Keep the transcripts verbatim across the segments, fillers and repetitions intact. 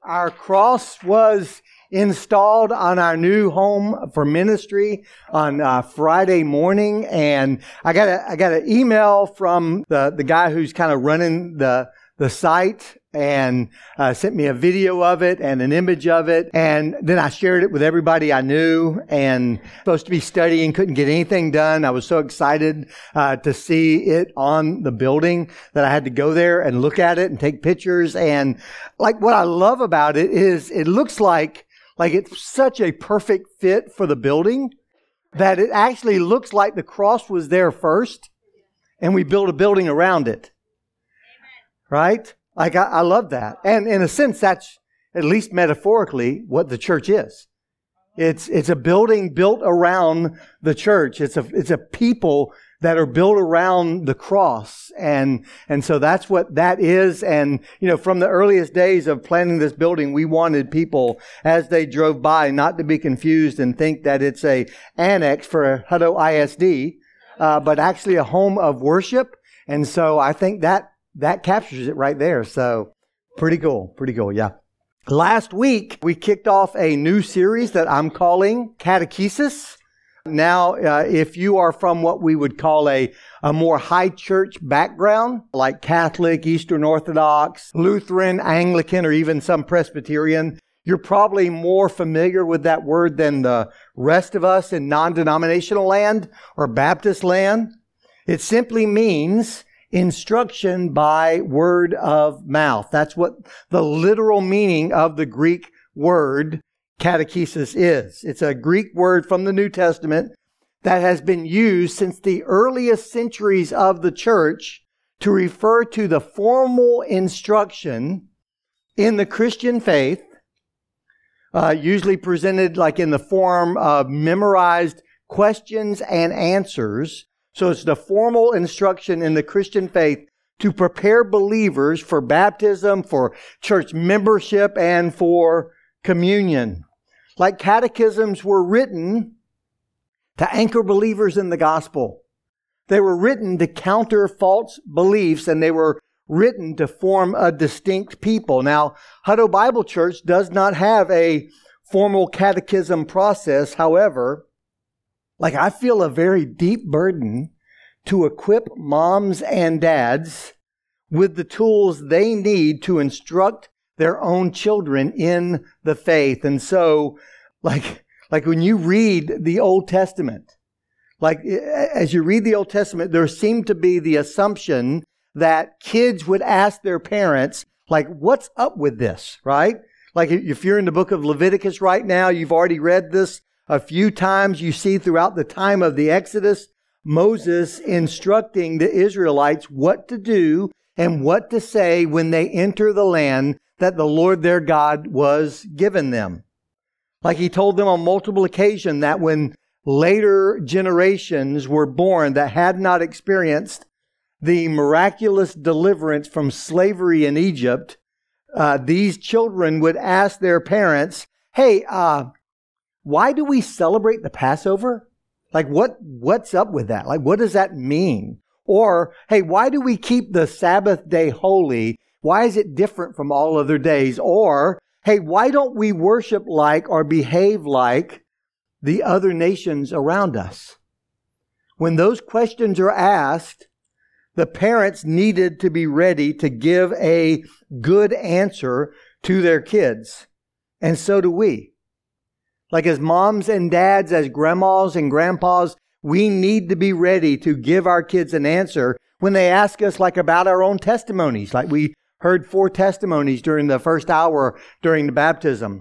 Our cross was installed on our new home for ministry on uh, Friday morning, and I got a I got an email from the the guy who's kind of running the the site, and uh, sent me a video of it and an image of it, and then I shared it with everybody I knew. And supposed to be studying, couldn't get anything done. I was so excited uh, to see it on the building that I had to go there and look at it and take pictures. And like what I love about it is it looks like like it's such a perfect fit for the building that it actually looks like the cross was there first, and we built a building around it. Right? Like, I, I love that. And in a sense, that's, at least metaphorically, what the church is. It's it's a building built around the church. It's a it's a people that are built around the cross. And and so that's what that is. And, you know, from the earliest days of planning this building, we wanted people, as they drove by, not to be confused and think that it's a annex for Hutto I S D, uh, but actually a home of worship. And so I think that That captures it right there. So pretty cool. Pretty cool. Yeah. Last week, we kicked off a new series that I'm calling Catechesis. Now, uh, if you are from what we would call a, a more high church background, like Catholic, Eastern Orthodox, Lutheran, Anglican, or even some Presbyterian, you're probably more familiar with that word than the rest of us in non-denominational land or Baptist land. It simply means instruction by word of mouth. That's what the literal meaning of the Greek word catechesis is. It's a Greek word from the New Testament that has been used since the earliest centuries of the church to refer to the formal instruction in the Christian faith, uh, usually presented like in the form of memorized questions and answers. So it's the formal instruction in the Christian faith to prepare believers for baptism, for church membership, and for communion. Like catechisms were written to anchor believers in the gospel. They were written to counter false beliefs, and they were written to form a distinct people. Now, Hutto Bible Church does not have a formal catechism process. However, Like, I feel a very deep burden to equip moms and dads with the tools they need to instruct their own children in the faith. And so, like, like when you read the Old Testament, like as you read the Old Testament, there seemed to be the assumption that kids would ask their parents, like, what's up with this, right? Like if you're in the book of Leviticus right now, you've already read this a few times. You see throughout the time of the Exodus, Moses instructing the Israelites what to do and what to say when they enter the land that the Lord their God was given them. Like he told them on multiple occasions that when later generations were born that had not experienced the miraculous deliverance from slavery in Egypt, uh, these children would ask their parents, hey, uh, why do we celebrate the Passover? Like what, what's up with that? Like, what does that mean? Or, hey, why do we keep the Sabbath day holy? Why is it different from all other days? Or, hey, why don't we worship like or behave like the other nations around us? When those questions are asked, the parents needed to be ready to give a good answer to their kids. And so do we. Like as moms and dads, as grandmas and grandpas, we need to be ready to give our kids an answer when they ask us like about our own testimonies. Like we heard four testimonies during the first hour during the baptism.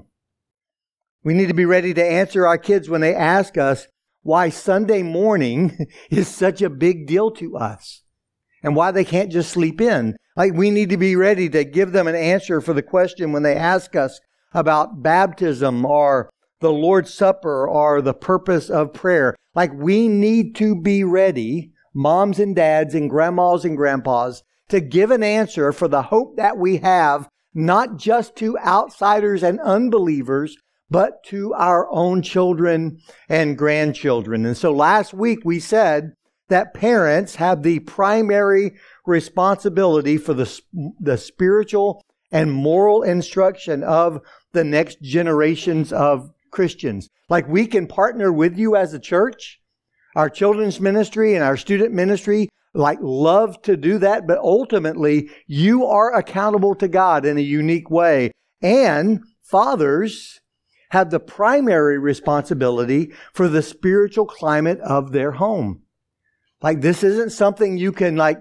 We need to be ready to answer our kids when they ask us why Sunday morning is such a big deal to us and why they can't just sleep in. Like we need to be ready to give them an answer for the question when they ask us about baptism or the Lord's Supper or the purpose of prayer. Like we need to be ready, moms and dads and grandmas and grandpas, to give an answer for the hope that we have, not just to outsiders and unbelievers, but to our own children and grandchildren. And so last week we said that parents have the primary responsibility for the, the spiritual and moral instruction of the next generations of Christians. Like, we can partner with you as a church. Our children's ministry and our student ministry, like, love to do that. But ultimately, you are accountable to God in a unique way. And fathers have the primary responsibility for the spiritual climate of their home. Like, this isn't something you can, like,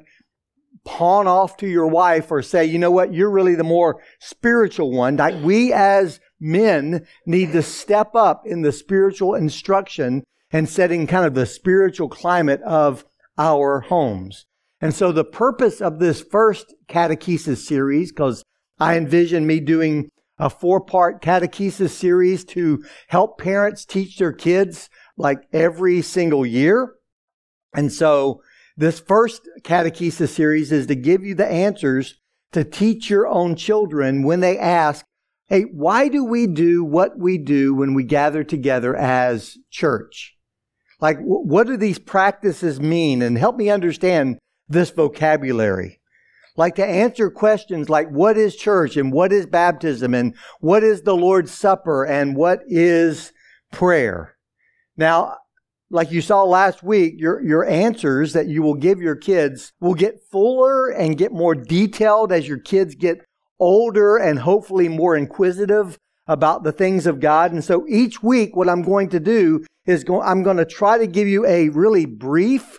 pawn off to your wife or say, you know what, you're really the more spiritual one. Like, we as men need to step up in the spiritual instruction and setting kind of the spiritual climate of our homes. And so the purpose of this first catechesis series, because I envision me doing a four-part catechesis series to help parents teach their kids like every single year. And so this first catechesis series is to give you the answers to teach your own children when they ask, hey, why do we do what we do when we gather together as church? Like, what do these practices mean? And help me understand this vocabulary. Like, to answer questions like, what is church and what is baptism and what is the Lord's Supper and what is prayer? Now, like you saw last week, your, your answers that you will give your kids will get fuller and get more detailed as your kids get older and hopefully more inquisitive about the things of God. And so each week, what I'm going to do is go, I'm going to try to give you a really brief,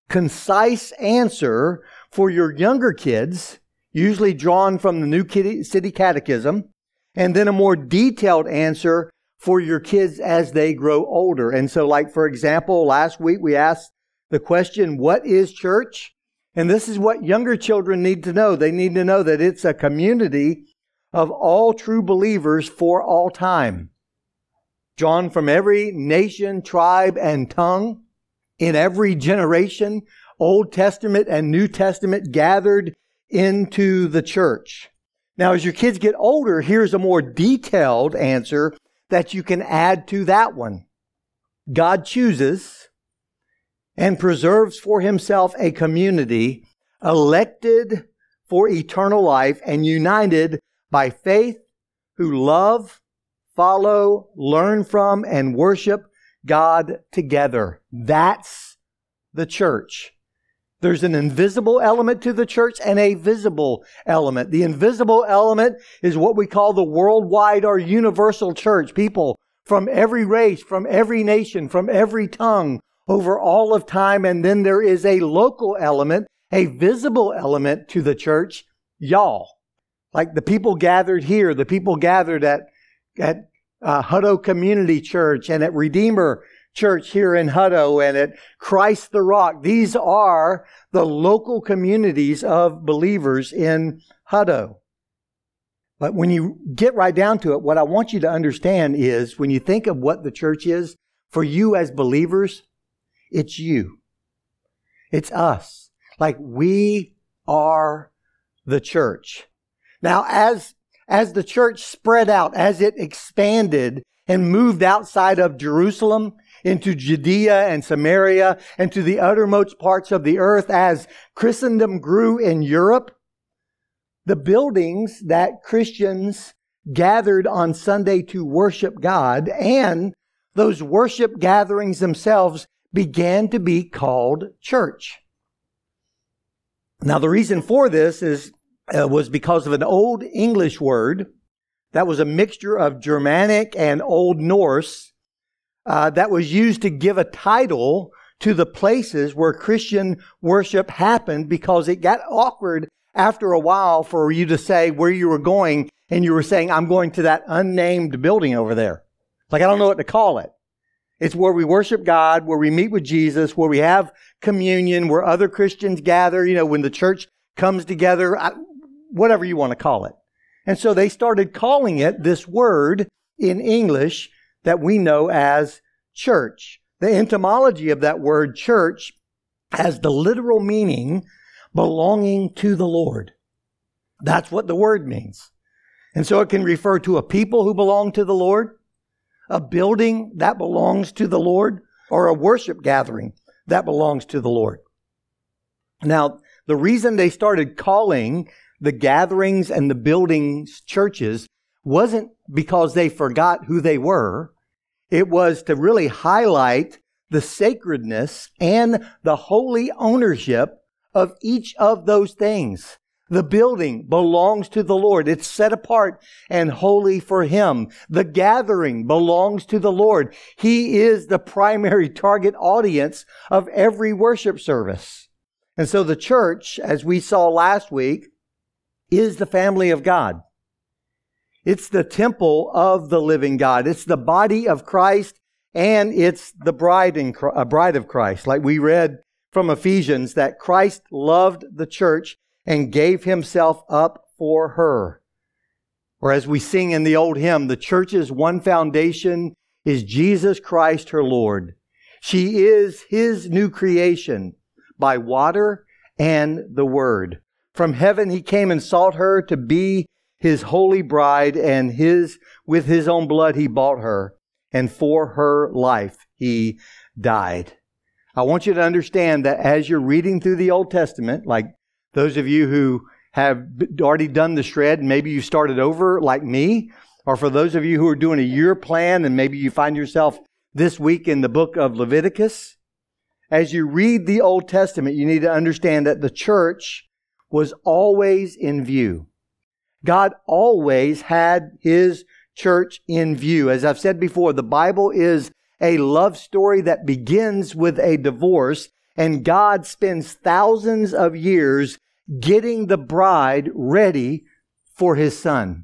concise answer for your younger kids, usually drawn from the New City Catechism, and then a more detailed answer for your kids as they grow older. And so, like, for example, last week we asked the question, what is church? And this is what younger children need to know. They need to know that it's a community of all true believers for all time, drawn from every nation, tribe, and tongue, in every generation, Old Testament and New Testament gathered into the church. Now, as your kids get older, here's a more detailed answer that you can add to that one. God chooses and preserves for himself a community elected for eternal life and united by faith, who love, follow, learn from, and worship God together. That's the church. There's an invisible element to the church and a visible element. The invisible element is what we call the worldwide or universal church. People from every race, from every nation, from every tongue, over all of time. And then there is a local element, a visible element to the church, y'all. Like the people gathered here, the people gathered at, at uh, Hutto Community Church and at Redeemer Church here in Hutto and at Christ the Rock. These are the local communities of believers in Hutto. But when you get right down to it, what I want you to understand is when you think of what the church is, for you as believers, it's you. It's us. Like, we are the church. Now, as, as the church spread out, as it expanded and moved outside of Jerusalem into Judea and Samaria and to the uttermost parts of the earth, as Christendom grew in Europe, the buildings that Christians gathered on Sunday to worship God and those worship gatherings themselves began to be called church. Now, the reason for this is uh, was because of an Old English word that was a mixture of Germanic and Old Norse uh, that was used to give a title to the places where Christian worship happened, because it got awkward after a while for you to say where you were going, and you were saying, I'm going to that unnamed building over there. Like, I don't know what to call it. It's where we worship God, where we meet with Jesus, where we have communion, where other Christians gather, you know, when the church comes together, whatever you want to call it. And so they started calling it this word in English that we know as church. The etymology of that word church has the literal meaning belonging to the Lord. That's what the word means. And so it can refer to a people who belong to the Lord, a building that belongs to the Lord, or a worship gathering that belongs to the Lord. Now, the reason they started calling the gatherings and the buildings, churches, wasn't because they forgot who they were. It was to really highlight the sacredness and the holy ownership of each of those things. The building belongs to the Lord. It's set apart and holy for Him. The gathering belongs to the Lord. He is the primary target audience of every worship service. And so the church, as we saw last week, is the family of God. It's the temple of the living God. It's the body of Christ, and it's the bride in uh, bride of Christ. Like we read from Ephesians, that Christ loved the church and gave Himself up for her. Or as we sing in the old hymn, the church's one foundation is Jesus Christ, her Lord. She is His new creation by water and the Word. From heaven He came and sought her to be His holy bride, and his with His own blood He bought her, and for her life He died. I want you to understand that as you're reading through the Old Testament, like those of you who have already done the shred and maybe you started over like me, or for those of you who are doing a year plan and maybe you find yourself this week in the book of Leviticus, as you read the Old Testament, you need to understand that the church was always in view. God always had His church in view. As I've said before, the Bible is a love story that begins with a divorce, and God spends thousands of years getting the bride ready for His Son.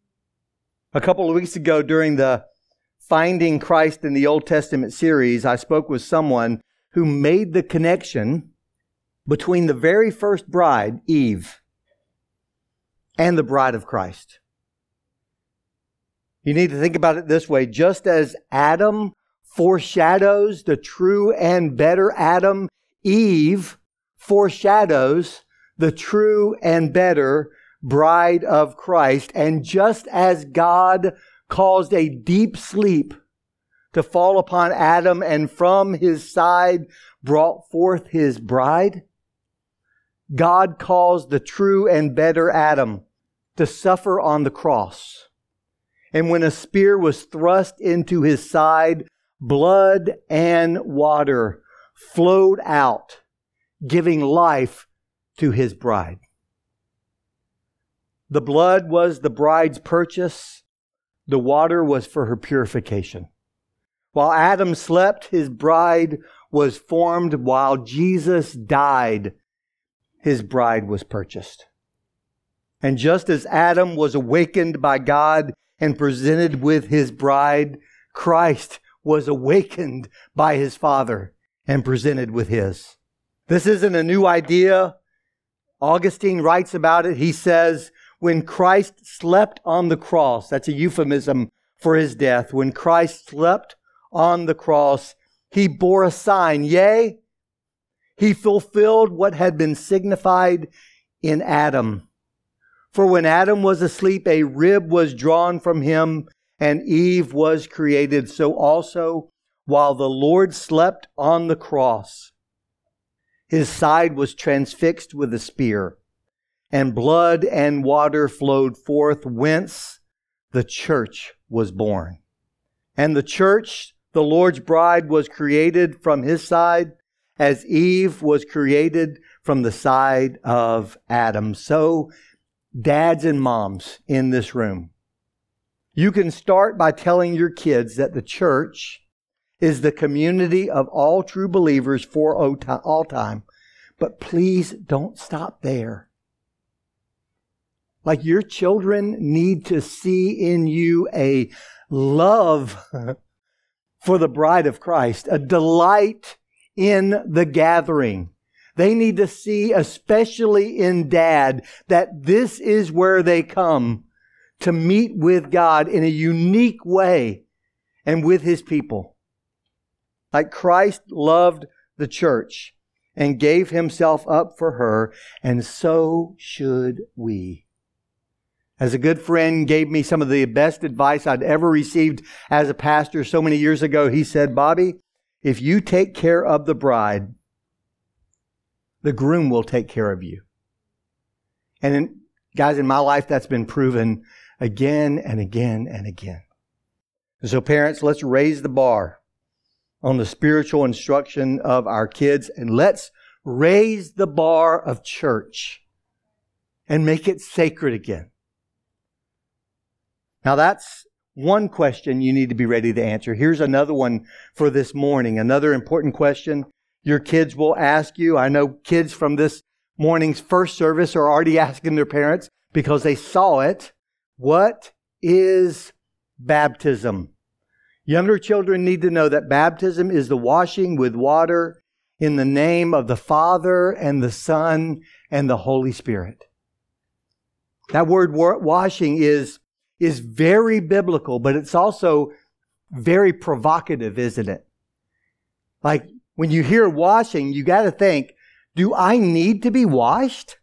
A couple of weeks ago during the Finding Christ in the Old Testament series, I spoke with someone who made the connection between the very first bride, Eve, and the bride of Christ. You need to think about it this way. Just as Adam foreshadows the true and better Adam, Eve foreshadows the true and better bride of Christ. And just as God caused a deep sleep to fall upon Adam and from his side brought forth his bride, God caused the true and better Adam to suffer on the cross. And when a spear was thrust into his side, blood and water flowed out, giving life to his bride. The blood was the bride's purchase. The water was for her purification. While Adam slept, his bride was formed. While Jesus died, his bride was purchased. And just as Adam was awakened by God and presented with his bride, Christ was awakened by his Father and presented with his. This isn't a new idea. Augustine writes about it. He says, when Christ slept on the cross, that's a euphemism for his death. When Christ slept on the cross, he bore a sign. Yea, he fulfilled what had been signified in Adam. For when Adam was asleep, a rib was drawn from him, and Eve was created. So also, while the Lord slept on the cross, his side was transfixed with a spear, and blood and water flowed forth, whence the church was born. And the church, the Lord's bride, was created from his side, as Eve was created from the side of Adam. So, dads and moms in this room, you can start by telling your kids that the church is the community of all true believers for all time. But please don't stop there. Like, your children need to see in you a love for the bride of Christ, a delight in the gathering. They need to see, especially in dad, that this is where they come to meet with God in a unique way and with His people. Like Christ loved the church and gave Himself up for her, and so should we. As a good friend gave me some of the best advice I'd ever received as a pastor so many years ago, he said, Bobby, if you take care of the bride, the groom will take care of you. And in, Guys, in my life, that's been proven again and again and again. And so parents, let's raise the bar on the spiritual instruction of our kids, and let's raise the bar of church and make it sacred again. Now that's one question you need to be ready to answer. Here's another one for this morning. Another important question your kids will ask you. I know kids from this morning's first service are already asking their parents because they saw it. What is baptism? Younger children need to know that baptism is the washing with water in the name of the Father and the Son and the Holy Spirit. That word washing is, is very biblical, but it's also very provocative, isn't it? Like when you hear washing, you got to think, do I need to be washed?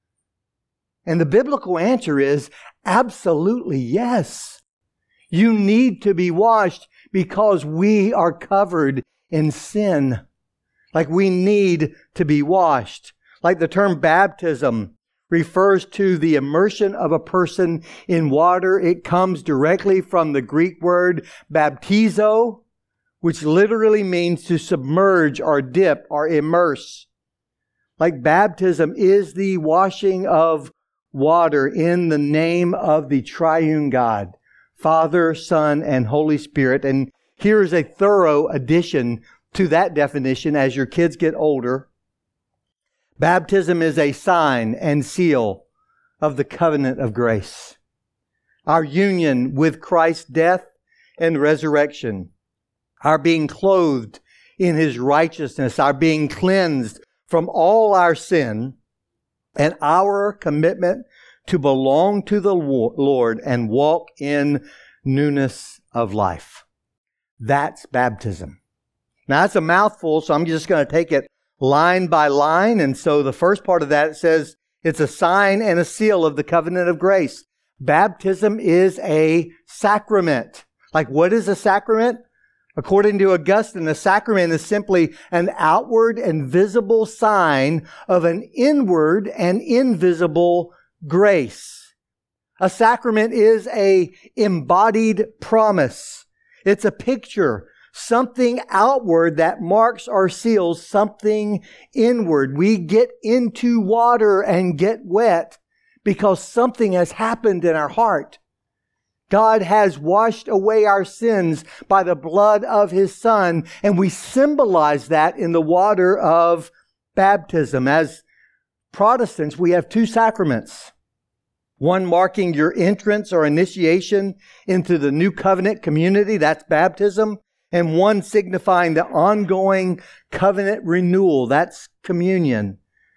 And the biblical answer is absolutely yes. You need to be washed because we are covered in sin. Like we need to be washed. Like the term baptism refers to the immersion of a person in water. It comes directly from the Greek word baptizo, which literally means to submerge or dip or immerse. Like baptism is the washing of water in the name of the triune God, Father, Son, and Holy Spirit. And here's a thorough addition to that definition as your kids get older. Baptism is a sign and seal of the covenant of grace. Our union with Christ's death and resurrection. Our being clothed in His righteousness. Our being cleansed from all our sin. And our commitment to belong to the Lord and walk in newness of life. That's baptism. Now that's a mouthful, so I'm just going to take it line by line. And so the first part of that, it says it's a sign and a seal of the covenant of grace. Baptism is a sacrament. Like what is a sacrament? According to Augustine, a sacrament is simply an outward and visible sign of an inward and invisible grace. A sacrament is a embodied promise. It's a picture, something outward that marks or seals something inward. We get into water and get wet because something has happened in our heart. God has washed away our sins by the blood of His Son, and we symbolize that in the water of baptism. As Protestants, we have two sacraments. One marking your entrance or initiation into the new covenant community, that's baptism, and one signifying the ongoing covenant renewal, that's communion.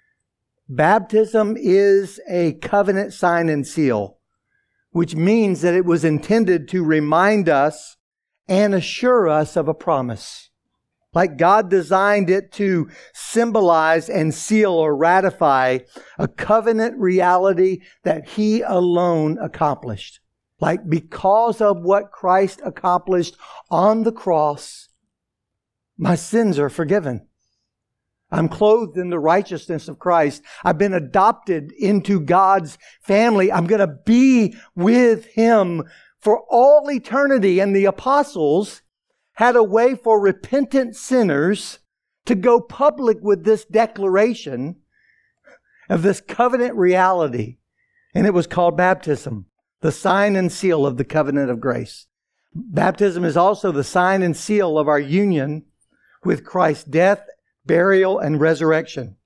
Baptism is a covenant sign and seal, which means that it was intended to remind us and assure us of a promise. Like God designed it to symbolize and seal or ratify a covenant reality that He alone accomplished. Like because of what Christ accomplished on the cross, my sins are forgiven. I'm clothed in the righteousness of Christ. I've been adopted into God's family. I'm going to be with Him for all eternity. And the apostles had a way for repentant sinners to go public with this declaration of this covenant reality. And it was called baptism, the sign and seal of the covenant of grace. Baptism is also the sign and seal of our union with Christ's death, burial, and resurrection.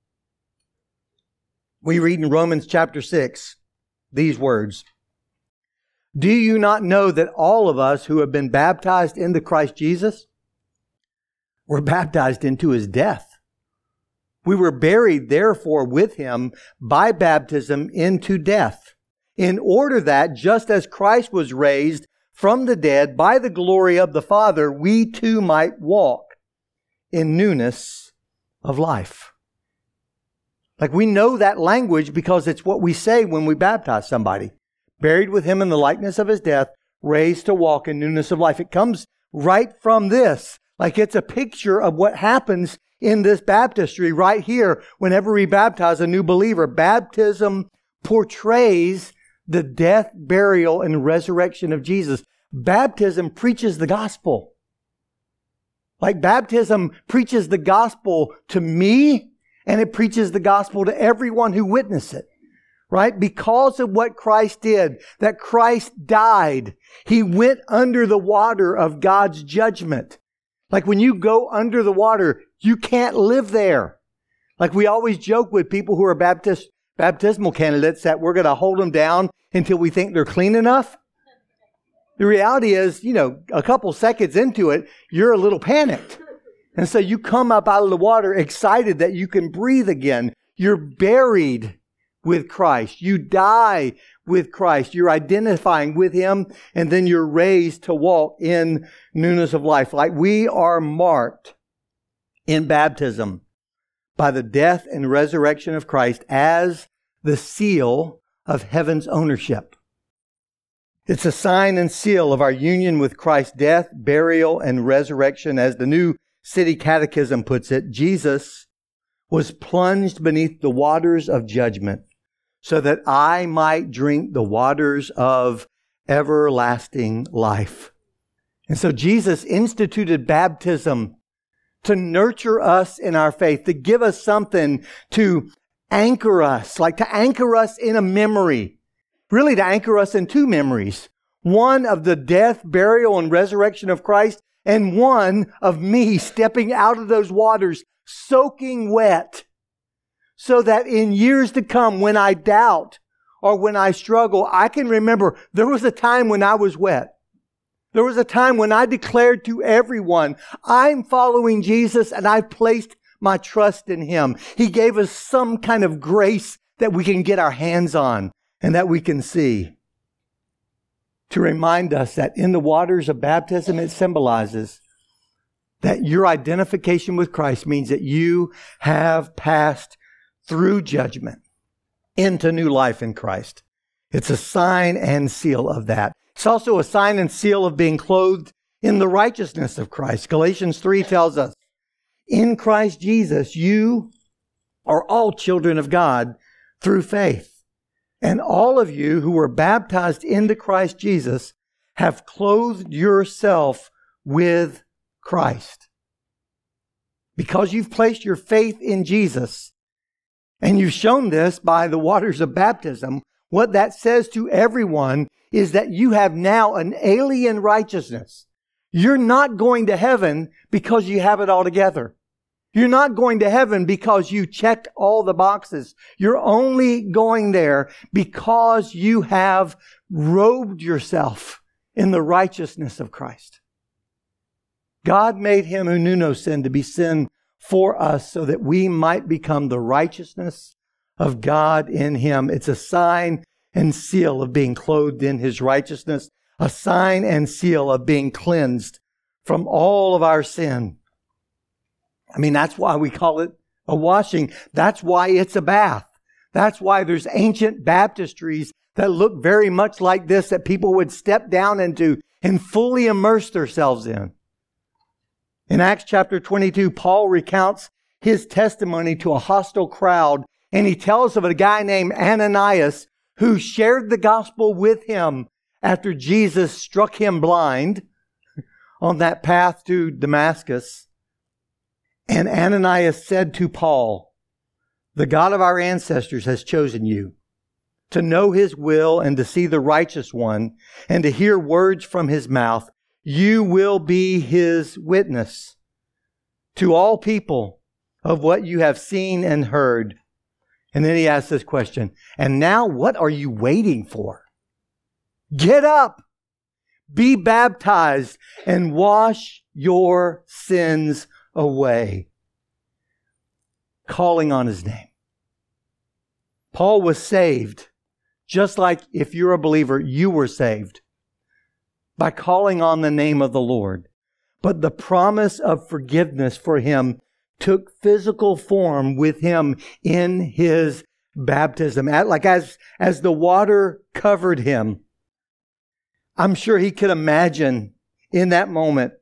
We read in Romans chapter six these words. Do you not know that all of us who have been baptized into Christ Jesus were baptized into His death? We were buried, therefore, with Him by baptism into death, in order that, just as Christ was raised from the dead by the glory of the Father, we too might walk in newness of life. Like we know that language because it's what we say when we baptize somebody. Buried with Him in the likeness of His death, raised to walk in newness of life. It comes right from this. Like it's a picture of what happens in this baptistry right here whenever we baptize a new believer. Baptism portrays the death, burial, and resurrection of Jesus. Baptism preaches the gospel. Like baptism preaches the gospel to me, and it preaches the gospel to everyone who witnessed it. Right? Because of what Christ did, that Christ died, He went under the water of God's judgment. Like when you go under the water, you can't live there. Like we always joke with people who are Baptist, baptismal candidates that we're going to hold them down until we think they're clean enough. The reality is, you know, a couple seconds into it, you're a little panicked. And so you come up out of the water excited that you can breathe again. You're buried with Christ. You die with Christ. You're identifying with Him, and then you're raised to walk in newness of life. Like we are marked in baptism by the death and resurrection of Christ as the seal of heaven's ownership. It's a sign and seal of our union with Christ's death, burial, and resurrection. As the New City Catechism puts it, Jesus was plunged beneath the waters of judgment so that I might drink the waters of everlasting life. And so Jesus instituted baptism to nurture us in our faith, to give us something to anchor us, like to anchor us in a memory, really to anchor us in two memories. One of the death, burial, and resurrection of Christ, and one of me stepping out of those waters, soaking wet, so that in years to come, when I doubt or when I struggle, I can remember there was a time when I was wet. There was a time when I declared to everyone, I'm following Jesus and I've placed my trust in Him. He gave us some kind of grace that we can get our hands on and that we can see. To remind us that in the waters of baptism, it symbolizes that your identification with Christ means that you have passed through judgment into new life in Christ. It's a sign and seal of that. It's also a sign and seal of being clothed in the righteousness of Christ. Galatians three tells us, in Christ Jesus, you are all children of God through faith. And all of you who were baptized into Christ Jesus have clothed yourself with Christ. Because you've placed your faith in Jesus, and you've shown this by the waters of baptism, what that says to everyone is that you have now an alien righteousness. You're not going to heaven because you have it all together. You're not going to heaven because you checked all the boxes. You're only going there because you have robed yourself in the righteousness of Christ. God made Him who knew no sin to be sin for us so that we might become the righteousness of God in Him. It's a sign and seal of being clothed in His righteousness, a sign and seal of being cleansed from all of our sin. I mean, that's why we call it a washing. That's why it's a bath. That's why there's ancient baptistries that look very much like this that people would step down into and fully immerse themselves in. In Acts chapter twenty-two, Paul recounts his testimony to a hostile crowd, and he tells of a guy named Ananias who shared the gospel with him after Jesus struck him blind on that path to Damascus. And Ananias said to Paul, the God of our ancestors has chosen you to know His will and to see the righteous one and to hear words from His mouth. You will be His witness to all people of what you have seen and heard. And then he asks this question, and now what are you waiting for? Get up, be baptized, and wash your sins away. Calling on His name. Paul was saved, just like if you're a believer, you were saved by calling on the name of the Lord. But the promise of forgiveness for him took physical form with him in his baptism. Like as, as the water covered him, I'm sure he could imagine in that moment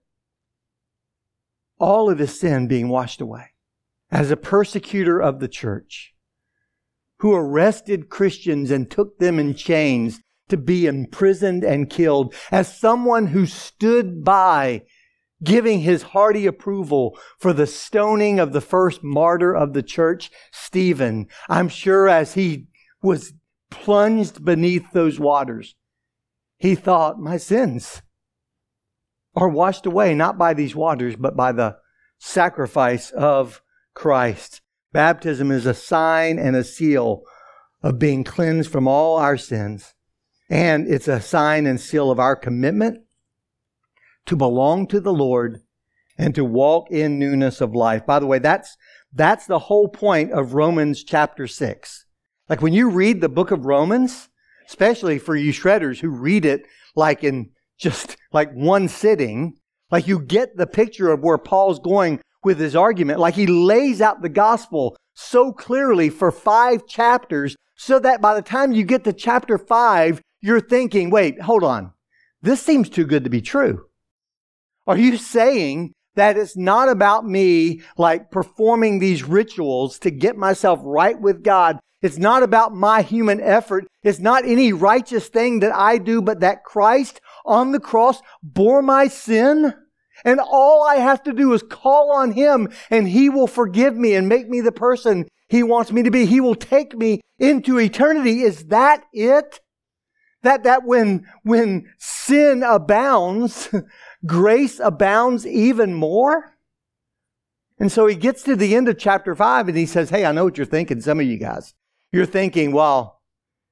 all of his sin being washed away. As a persecutor of the church, who arrested Christians and took them in chains to be imprisoned and killed, as someone who stood by giving his hearty approval for the stoning of the first martyr of the church, Stephen. I'm sure as he was plunged beneath those waters, he thought, my sins are washed away, not by these waters, but by the sacrifice of Christ. Baptism is a sign and a seal of being cleansed from all our sins. And it's a sign and seal of our commitment to belong to the Lord and to walk in newness of life. By the way, that's, that's the whole point of Romans chapter six. Like when you read the book of Romans, especially for you shredders who read it like in just like one sitting, like you get the picture of where Paul's going with his argument. Like he lays out the gospel so clearly for five chapters so that by the time you get to chapter five, you're thinking, wait, hold on. This seems too good to be true. Are you saying that it's not about me like performing these rituals to get myself right with God? It's not about my human effort. It's not any righteous thing that I do, but that Christ on the cross bore my sin. And all I have to do is call on Him and He will forgive me and make me the person He wants me to be. He will take me into eternity. Is that it? That, that when, when sin abounds, grace abounds even more? And so he gets to the end of chapter five and he says, hey, I know what you're thinking, some of you guys. You're thinking, well,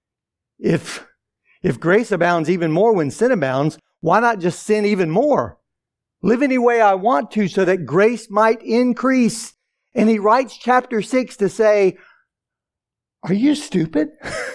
if, if grace abounds even more when sin abounds, why not just sin even more? Live any way I want to so that grace might increase. And he writes chapter six to say, are you stupid?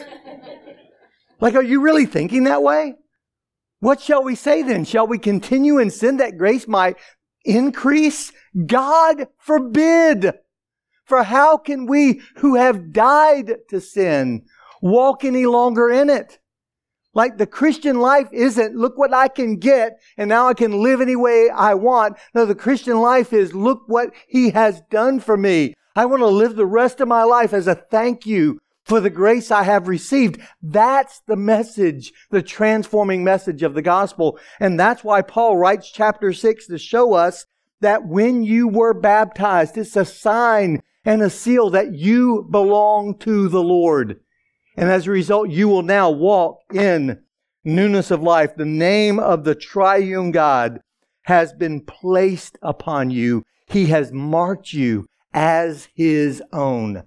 Like, are you really thinking that way? What shall we say then? Shall we continue in sin that grace might increase? God forbid! For how can we who have died to sin walk any longer in it? Like the Christian life isn't, look what I can get and now I can live any way I want. No, the Christian life is, look what He has done for me. I want to live the rest of my life as a thank you for the grace I have received. That's the message, the transforming message of the gospel. And that's why Paul writes chapter six to show us that when you were baptized, it's a sign and a seal that you belong to the Lord. And as a result, you will now walk in newness of life. The name of the triune God has been placed upon you. He has marked you as His own.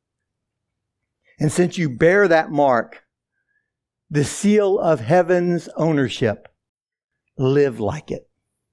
And since you bear that mark, the seal of heaven's ownership, live like it.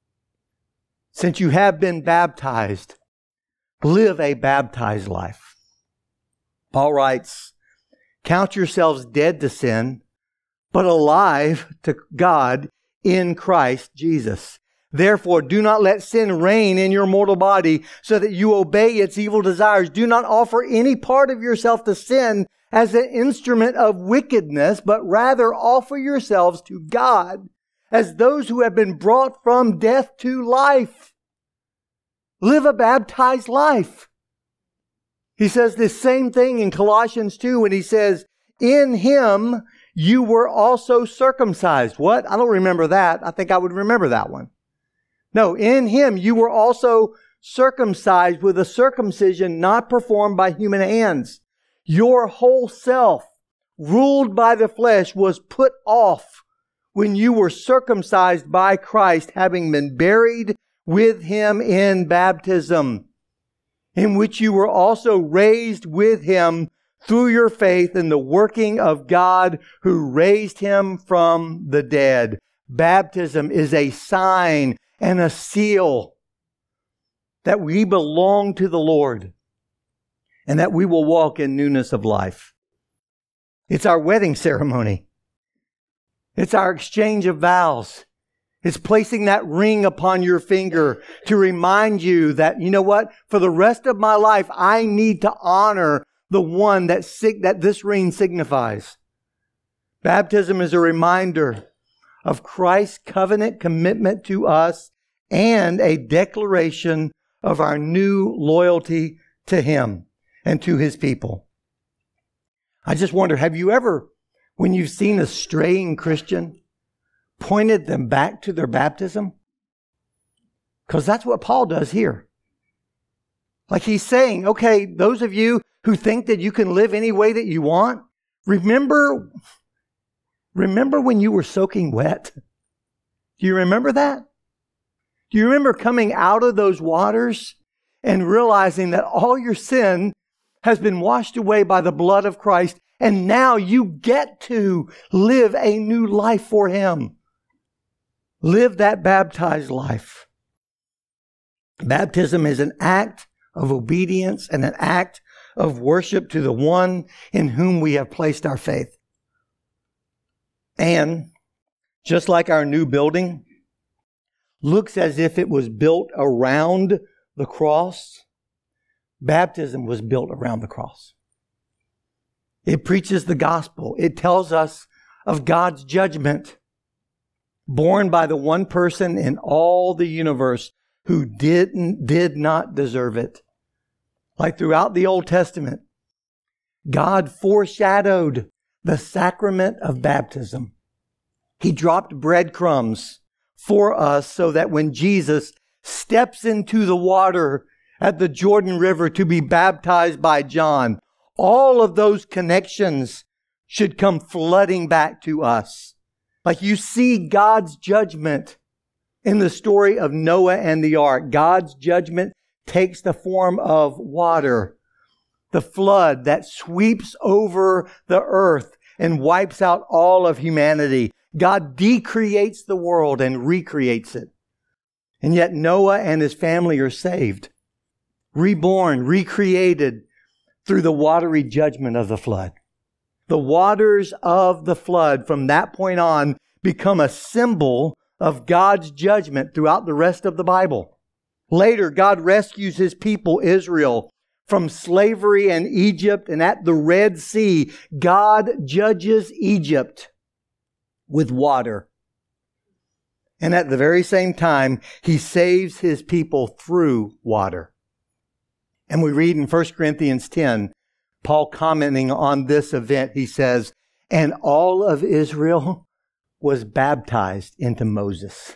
Since you have been baptized, live a baptized life. Paul writes, count yourselves dead to sin, but alive to God in Christ Jesus. Therefore, do not let sin reign in your mortal body so that you obey its evil desires. Do not offer any part of yourself to sin as an instrument of wickedness, but rather offer yourselves to God as those who have been brought from death to life. Live a baptized life. He says this same thing in Colossians two when he says, in Him you were also circumcised. What? I don't remember that. I think I would remember that one. No, in Him you were also circumcised with a circumcision not performed by human hands. Your whole self, ruled by the flesh, was put off when you were circumcised by Christ, having been buried with Him in baptism, in which you were also raised with Him through your faith in the working of God who raised Him from the dead. Baptism is a sign and a seal that we belong to the Lord and that we will walk in newness of life. It's our wedding ceremony. It's our exchange of vows. It's placing that ring upon your finger to remind you that, you know what? For the rest of my life, I need to honor the one that, sig- that this ring signifies. Baptism is a reminder of Christ's covenant commitment to us and a declaration of our new loyalty to Him and to His people. I just wonder, have you ever, when you've seen a straying Christian, pointed them back to their baptism? Because that's what Paul does here. Like he's saying, okay, those of you who think that you can live any way that you want, remember, remember when you were soaking wet? Do you remember that? Do you remember coming out of those waters and realizing that all your sin has been washed away by the blood of Christ, and now you get to live a new life for Him? Live that baptized life. Baptism is an act of obedience and an act of worship to the one in whom we have placed our faith. And just like our new building looks as if it was built around the cross, baptism was built around the cross. It preaches the gospel. It tells us of God's judgment, borne by the one person in all the universe who didn't, did not deserve it. Like throughout the Old Testament, God foreshadowed the sacrament of baptism. He dropped breadcrumbs for us so that when Jesus steps into the water at the Jordan River to be baptized by John, all of those connections should come flooding back to us. Like you see God's judgment in the story of Noah and the ark. God's judgment takes the form of water, the flood that sweeps over the earth and wipes out all of humanity. God decreates the world and recreates it. And yet Noah and his family are saved, reborn, recreated through the watery judgment of the flood. The waters of the flood from that point on become a symbol of God's judgment throughout the rest of the Bible. Later, God rescues His people, Israel, from slavery in Egypt, and at the Red Sea, God judges Egypt with water. And at the very same time, He saves His people through water. And we read in First Corinthians ten, Paul commenting on this event, he says, "And all of Israel was baptized into Moses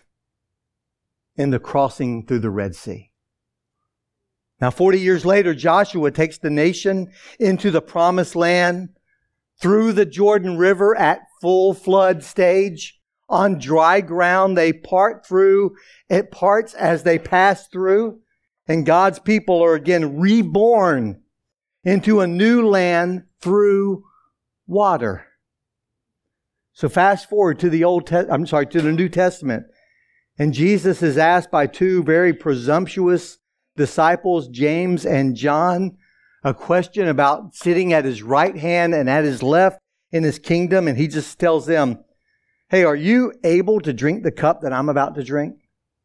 in the crossing through the Red Sea." Now, forty years later, Joshua takes the nation into the promised land through the Jordan River at full flood stage. On dry ground, they part through. It parts as they pass through. And God's people are again reborn into a new land through water. So fast forward to the Old Te- I'm sorry, to the New Testament. And Jesus is asked by two very presumptuous disciples, James and John, a question about sitting at His right hand and at His left in His kingdom. And He just tells them, hey, are you able to drink the cup that I'm about to drink?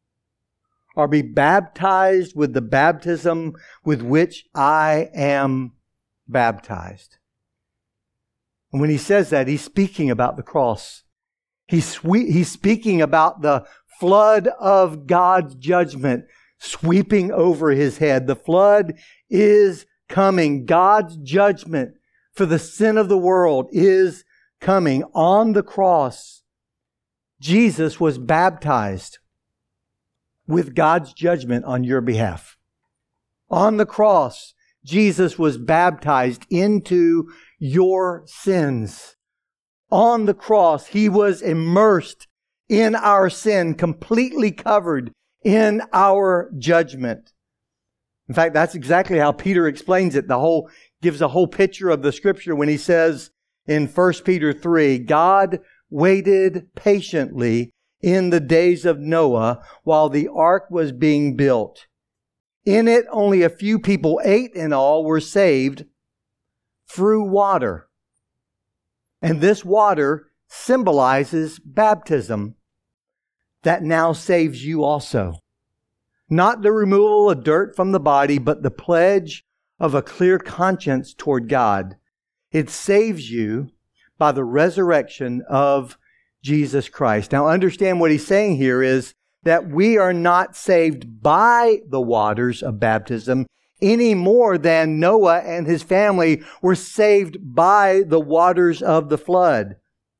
Or be baptized with the baptism with which I am baptized? And when He says that, He's speaking about the cross. He's, sweet, he's speaking about the flood of God's judgment sweeping over His head. The flood is coming. God's judgment for the sin of the world is coming. On the cross, Jesus was baptized with God's judgment on your behalf. On the cross, Jesus was baptized into your sins. On the cross, He was immersed in our sin, completely covered in our judgment. In fact, that's exactly how Peter explains it. The whole gives a whole picture of the Scripture when he says in First Peter three, God waited patiently in the days of Noah while the ark was being built. In it, only a few people, eight in all, were saved through water. And this water symbolizes baptism that now saves you also. Not the removal of dirt from the body, but the pledge of a clear conscience toward God. It saves you by the resurrection of Jesus Christ. Now understand what he's saying here is that we are not saved by the waters of baptism any more than Noah and his family were saved by the waters of the flood.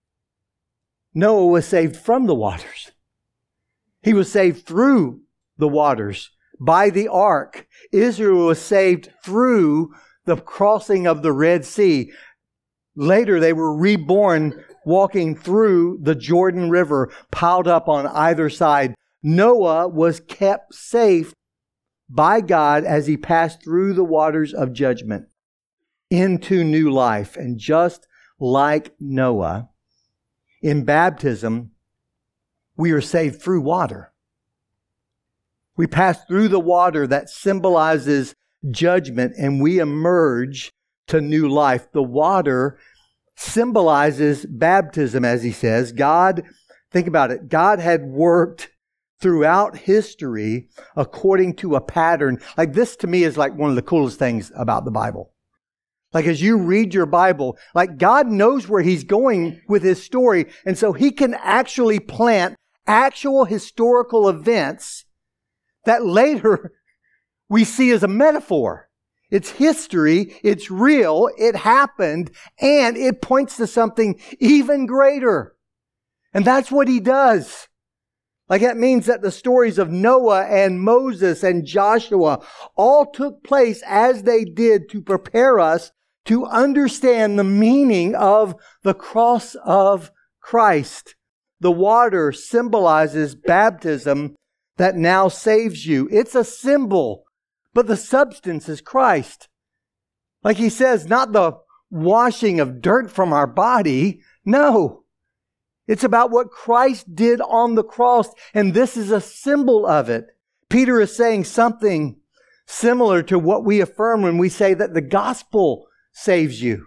Noah was saved from the waters. He was saved through the waters by the ark. Israel was saved through the crossing of the Red Sea. Later, they were reborn walking through the Jordan River, piled up on either side. Noah was kept safe by God as he passed through the waters of judgment into new life. And just like Noah, in baptism, we are saved through water. We pass through the water that symbolizes judgment, and we emerge to new life. The water symbolizes baptism, as he says. God, think about it, God had worked throughout history according to a pattern. Like this to me is like one of the coolest things about the Bible. Like as you read your Bible, like God knows where He's going with His story. And so He can actually plant actual historical events that later we see as a metaphor. It's history, it's real, it happened, and it points to something even greater. And that's what He does. Like that means that the stories of Noah and Moses and Joshua all took place as they did to prepare us to understand the meaning of the cross of Christ. The water symbolizes baptism that now saves you. It's a symbol, but the substance is Christ. Like he says, not the washing of dirt from our body. No. It's about what Christ did on the cross, and this is a symbol of it. Peter is saying something similar to what we affirm when we say that the gospel saves you.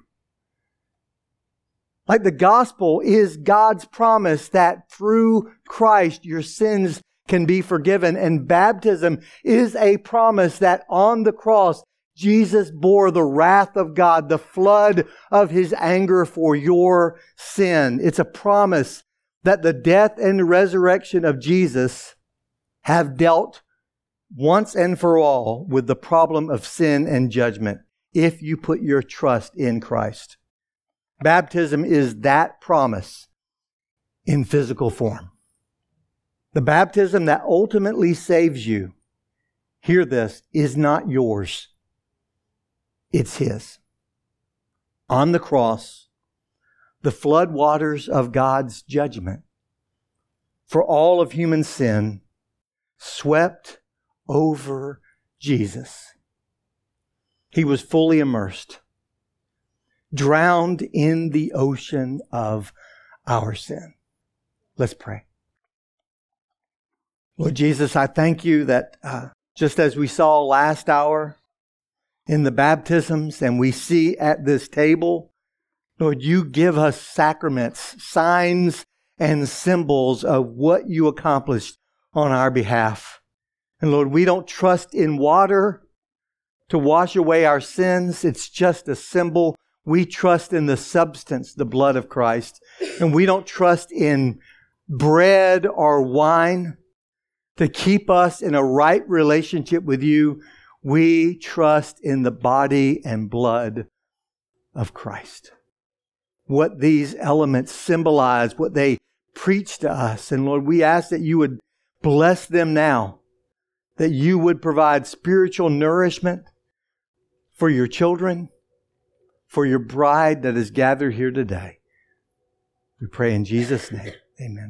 Like the gospel is God's promise that through Christ your sins can be forgiven. And baptism is a promise that on the cross, Jesus bore the wrath of God, the flood of His anger for your sin. It's a promise that the death and resurrection of Jesus have dealt once and for all with the problem of sin and judgment if you put your trust in Christ. Baptism is that promise in physical form. The baptism that ultimately saves you, hear this, is not yours. It's His. On the cross, the flood waters of God's judgment for all of human sin swept over Jesus. He was fully immersed, drowned in the ocean of our sin. Let's pray. Lord Jesus, I thank You that uh, just as we saw last hour in the baptisms and we see at this table, Lord, You give us sacraments, signs, and symbols of what You accomplished on our behalf. And Lord, we don't trust in water to wash away our sins. It's just a symbol. We trust in the substance, the blood of Christ. And we don't trust in bread or wine to keep us in a right relationship with You. We trust in the body and blood of Christ. What these elements symbolize, what they preach to us. And Lord, we ask that You would bless them now, that You would provide spiritual nourishment for Your children, for Your bride that is gathered here today. We pray in Jesus' name. Amen.